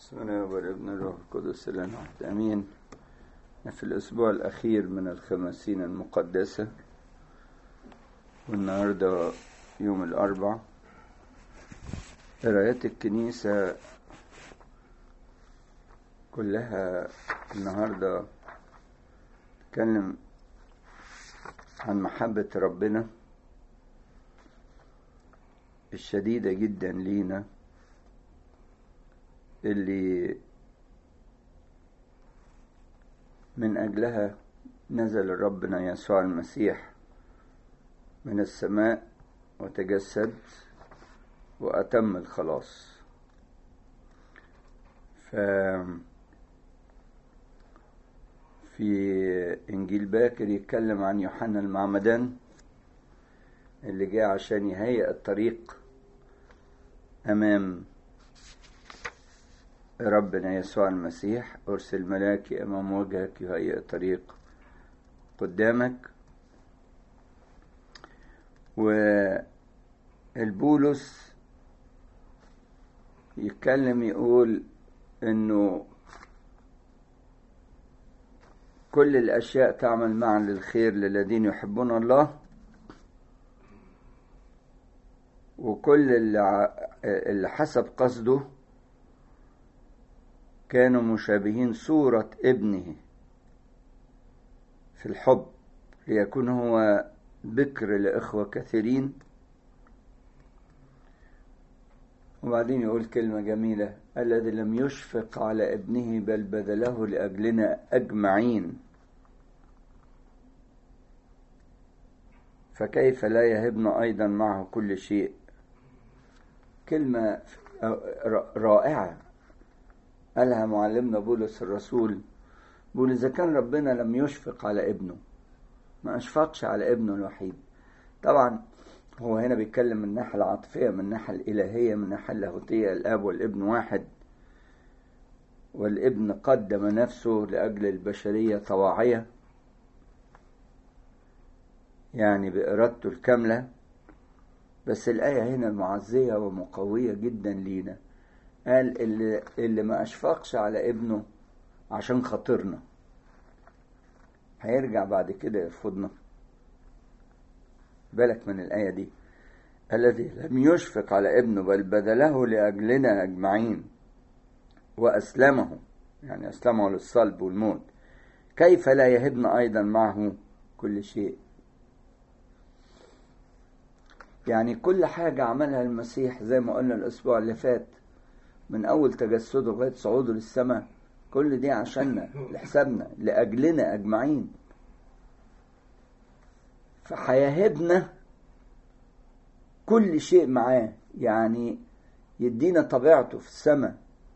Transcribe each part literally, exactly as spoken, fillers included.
بسم الله والابن الروح القدس الآن واحد امين. في الاسبوع الاخير من الخمسين المقدسة، والنهارده يوم الاربع. قراءات الكنيسة كلها النهارده تتكلم عن محبة ربنا الشديدة جدا لينا، اللي من أجلها نزل ربنا يسوع المسيح من السماء وتجسد وأتم الخلاص. ف في إنجيل باكر يتكلم عن يوحنا المعمدان اللي جاء عشان يهيئ الطريق أمام ربنا يسوع المسيح. أرسل ملاكي أمام وجهك يهيئ الطريق قدامك. والبولس يتكلم يقول إنه كل الأشياء تعمل معا للخير للذين يحبون الله، وكل اللي حسب قصده كانوا مشابهين صورة ابنه في الحب، ليكون هو بكر لإخوة كثيرين. وبعدين يقول كلمة جميلة: الذي لم يشفق على ابنه بل بذله لأجلنا أجمعين، فكيف لا يهبنا أيضا معه كل شيء. كلمة رائعة قالها معلمنا بولس الرسول. بيقول إذا كان ربنا لم يشفق على ابنه، ما أشفقش على ابنه الوحيد. طبعا هو هنا بيتكلم من الناحية العاطفية، من الناحية الإلهية، من الناحية اللاهوتية. الآب والابن واحد، والابن قدم نفسه لأجل البشرية طواعية، يعني بإرادته الكاملة. بس الآية هنا معزية ومقوية جدا لينا. قال اللي, اللي ما أشفقش على ابنه عشان خاطرنا هيرجع بعد كده يرفضنا. بالك من الآية دي: الذي لم يشفق على ابنه بل بذله لأجلنا أجمعين وأسلمه، يعني أسلمه للصلب والموت، كيف لا يهبنا أيضا معه كل شيء. يعني كل حاجة عملها المسيح زي ما قلنا الأسبوع اللي فات، من أول تجسده لغاية صعوده للسماء، كل دي عشاننا لحسابنا لأجلنا أجمعين. فهيهبنا كل شيء معاه، يعني يدينا طبيعته في السماء،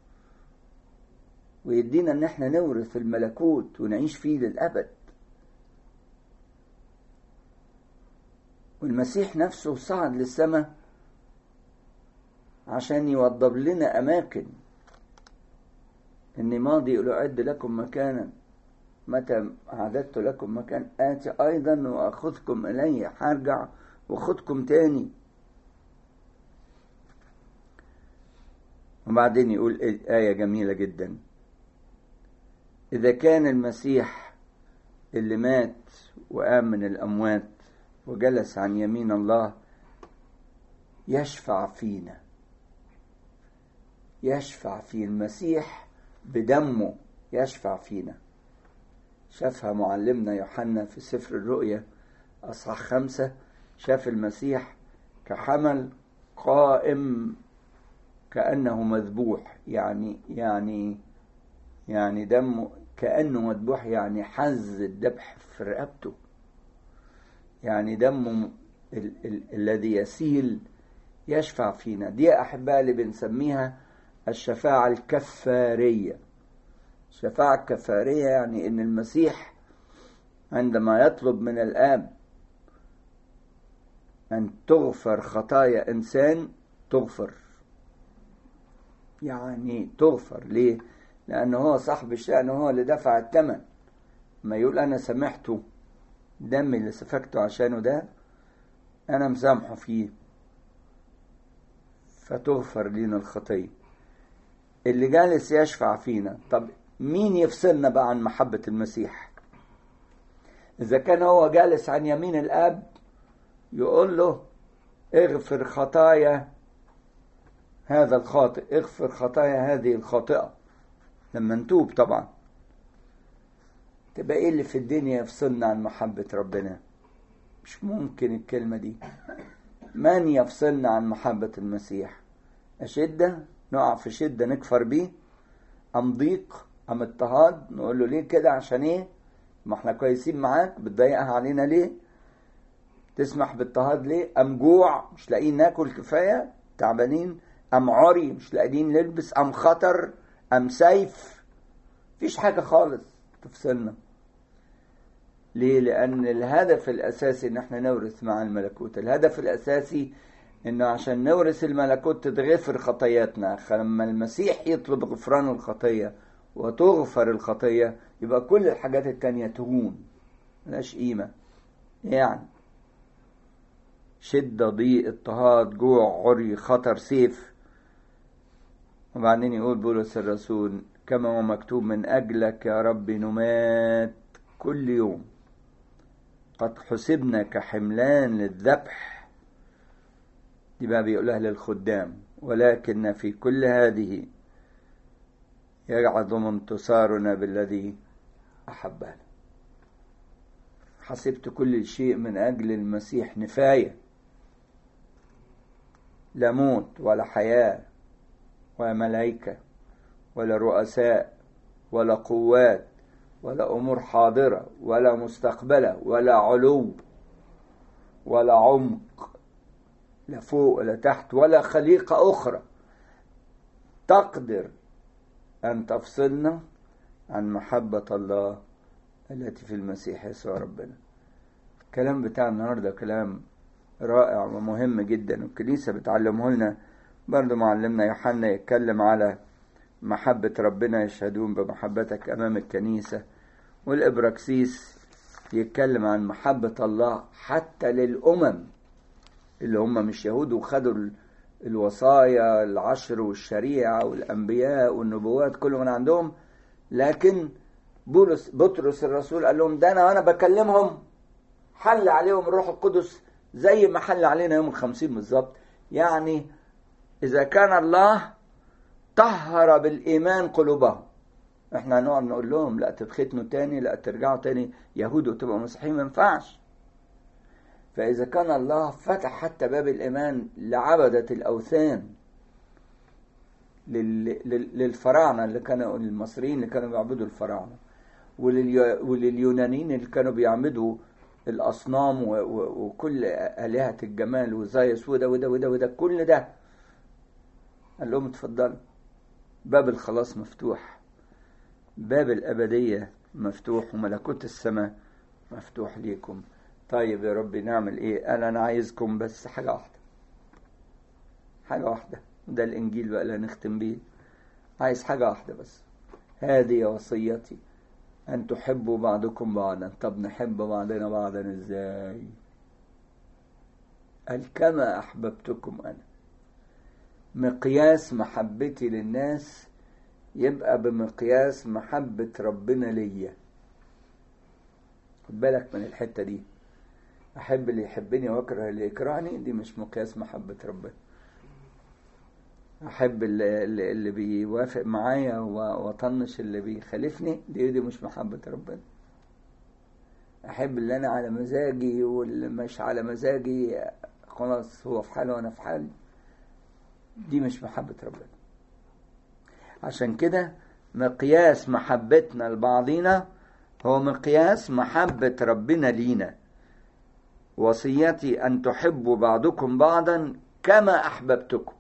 ويدينا ان احنا نورث الملكوت ونعيش فيه للأبد. والمسيح نفسه صعد للسماء عشان يوضب لنا أماكن. إني ماضي لأعد لكم مكانا، متى أعددت لكم مكان آتي أيضا وأخذكم إلي. هرجع وأخذكم تاني. وبعدين يقول آية جميلة جدا: إذا كان المسيح اللي مات وقام من الأموات وجلس عن يمين الله يشفع فينا، يشفع في المسيح بدمه، يشفع فينا. شافها معلمنا يوحنا في سفر الرؤيا أصحاح خمسة، شاف المسيح كحمل قائم كأنه مذبوح، يعني يعني يعني دمه كأنه مذبوح، يعني حز الذبح في رقبته، يعني دمه ال- ال- الذي يسيل يشفع فينا. دي أحباء اللي بنسميها الشفاعة الكفارية. الشفاعة الكفارية يعني إن المسيح عندما يطلب من الآب أن تغفر خطايا إنسان تغفر، يعني تغفر. ليه؟ لأنه هو صاحب الشأن، هو اللي دفع الثمن. ما يقول أنا سامحته، دمي اللي سفكته عشانه ده أنا مسامحه فيه، فتغفر لنا الخطية. اللي جالس يشفع فينا. طب مين يفصلنا بقى عن محبة المسيح؟ إذا كان هو جالس عن يمين الآب يقول له اغفر خطايا هذا الخاطئ، اغفر خطايا هذه الخاطئة، لما نتوب طبعا. تبقى ايه اللي في الدنيا يفصلنا عن محبة ربنا؟ مش ممكن الكلمة دي. من يفصلنا عن محبة المسيح؟ أشدة نقع في شدة نكفر بيه، أم ضيق، أم اضطهاد نقول له ليه كده؟ عشان ايه؟ ما احنا كويسين معاك، بتضايقها علينا ليه؟ تسمح باضطهاد ليه؟ أم جوع مش لاقيين ناكل كفاية تعبانين، أم عري مش لاقيين نلبس، أم خطر، أم سيف. فيش حاجة خالص تفصلنا. ليه؟ لأن الهدف الأساسي إن احنا نورث مع الملكوت. الهدف الأساسي إنه عشان نورث الملكوت تتغفر خطاياتنا. فلما المسيح يطلب غفران الخطية وتغفر الخطية يبقى كل الحاجات التانية تهون، ملهاش قيمة. يعني شدة، ضيق، اضطهاد، جوع، عري، خطر، سيف. وبعدين يقول بولس الرسول كما هو مكتوب من أجلك يا رب نمات كل يوم، قد حسبنا كحملان للذبح. دي بقى بيقولها للخدام. ولكن في كل هذه يعظم انتصارنا بالذي أحبنا. حسبت كل شيء من أجل المسيح نفاية، لا موت ولا حياة ولا ملائكة ولا رؤساء ولا قوات ولا أمور حاضرة ولا مستقبلة ولا علو ولا عمق، لا فوق ولا تحت، ولا خليقة أخرى تقدر أن تفصلنا عن محبة الله التي في المسيح يسوع ربنا. الكلام بتاع النهاردة كلام رائع ومهم جدا، والكنيسة بتعلمه لنا. برضو معلمنا يوحنا يتكلم على محبة ربنا، يشهدون بمحبتك أمام الكنيسة. والإبراكسيس يتكلم عن محبة الله حتى للأمم اللي هم مش يهود وخدوا الوصايا العشر والشريعة والأنبياء والنبوات كله من عندهم، لكن بولس بطرس الرسول قال لهم ده أنا وأنا بكلمهم حل عليهم الروح القدس زي ما حل علينا يوم الخمسين بالظبط. يعني إذا كان الله طهر بالإيمان قلوبهم، احنا هنقعد نقول لهم لا تتختنوا تاني، لا ترجعوا تاني يهود وتبقوا مسيحيين، ما ينفعش. فإذا كان الله فتح حتى باب الإيمان لعبدة الأوثان، للفراعنة اللي كانوا المصريين اللي كانوا بيعبدوا الفراعنة، ولليونانيين اللي كانوا بيعبدوا الأصنام وكل آلهة الجمال وزايس وده وده وده وده كل ده، قال لهم اتفضلوا، باب الخلاص مفتوح، باب الأبدية مفتوح، وملكوت السماء مفتوح ليكم. طيب يا رب نعمل ايه؟ انا انا عايزكم بس حاجة واحدة، حاجة واحدة، ده الانجيل بقى اللي هنختم بيه. عايز حاجة واحدة بس، هذه وصيتي ان تحبوا بعضكم بعضا. طب نحب بعضنا بعضا ازاي؟ قال كما احببتكم انا. مقياس محبتي للناس يبقى بمقياس محبة ربنا ليا. خد بالك من الحتة دي، احب اللي يحبني واكره اللي يكرهني، دي مش مقياس محبة ربنا. احب اللي, اللي بيوافق معايا واطنش اللي بيخالفني، دي دي مش محبة ربنا. احب اللي انا على مزاجي واللي مش على مزاجي خلاص هو في حاله وانا في حالي، دي مش محبة ربنا. عشان كده مقياس محبتنا لبعضينا هو مقياس محبة ربنا لينا. وصيتي أن تحبوا بعضكم بعضا كما أحببتكم.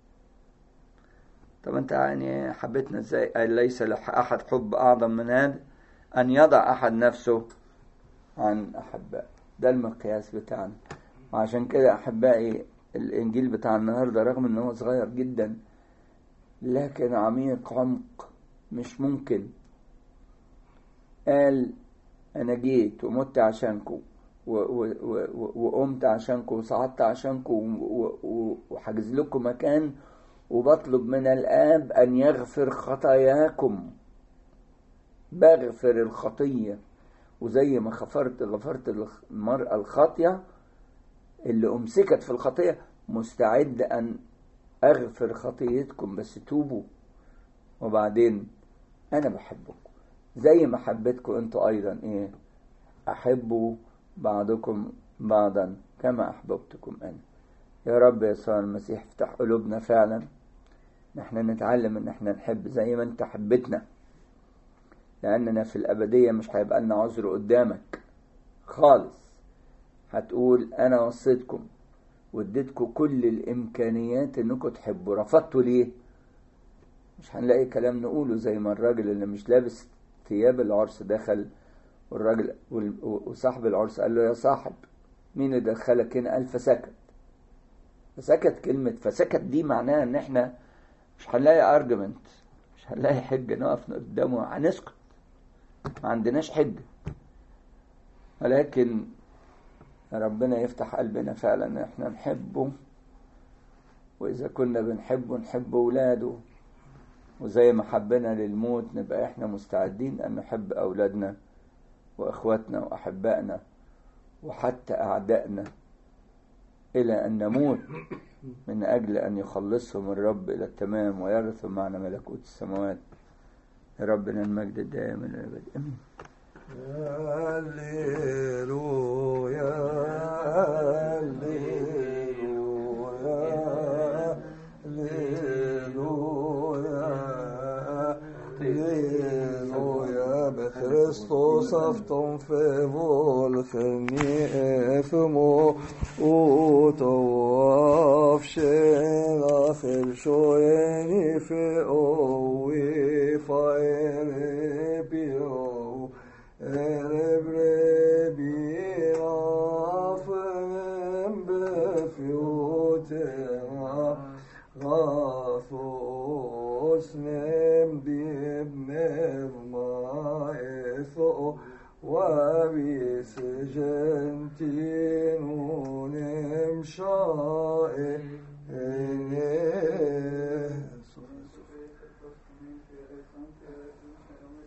طب أنت يعني حبتنا إزاي؟ ليس لأحد حب أعظم من هذا أن يضع أحد نفسه عن أحباء. ده المقياس بتاعنا. وعشان كده أحبائي الإنجيل بتاع النهاردة رغم أنه صغير جدا لكن عميق عمق مش ممكن. قال أنا جيت ومت عشانكم وقمت عشانكم وصعدت عشانكم وحجز لكم مكان وبطلب من الآب أن يغفر خطاياكم. بغفر الخطية، وزي ما غفرت غفرت المرأة الخاطية اللي أمسكت في الخطية، مستعد أن أغفر خطيتكم، بس توبوا. وبعدين أنا بحبكم زي ما حبيتكم أنتوا أيضا إيه، أحبوا بعضكم بعضا كما أحببتكم أنا. يا رب يسوع المسيح افتح قلوبنا فعلا، نحن نتعلم ان احنا نحب زي ما انت حبتنا، لاننا في الابدية مش هيبقى لنا عذر قدامك خالص. هتقول انا وصيتكم واديتكم كل الامكانيات انكم تحبوا، رفضتوا ليه؟ مش هنلاقي كلام نقوله زي ما الراجل اللي مش لابس ثياب العرس دخل، والراجل وصاحب العرس قال له يا صاحب مين اللي دخلك هنا؟ قال فسكت. فسكت، كلمة فسكت دي معناها ان احنا مش هنلاقي ارجمنت، مش هنلاقي حجة نقف قدامه، هنسكت، ما عندناش حجة. ولكن ربنا يفتح قلبنا فعلا احنا نحبه، واذا كنا بنحبه نحب اولاده، وزي ما حبنا للموت نبقى احنا مستعدين ان نحب اولادنا واخواتنا واحبائنا وحتى اعدائنا الى ان نموت من أجل أن يخلصهم الرب إلى التمام ويرثوا معنا ملكوت السماوات. يا ربنا المجد دائما الأبد آمين. هللويا هللويا هللويا هللويا بخريستوس أفتم في فولخني إثمو وطواف شنا في الشويني في أوي فايني بيو ربربينا فنم بفيوتنا غاثوس نم بيبنم مايثو وبيس جنتين ونمشائي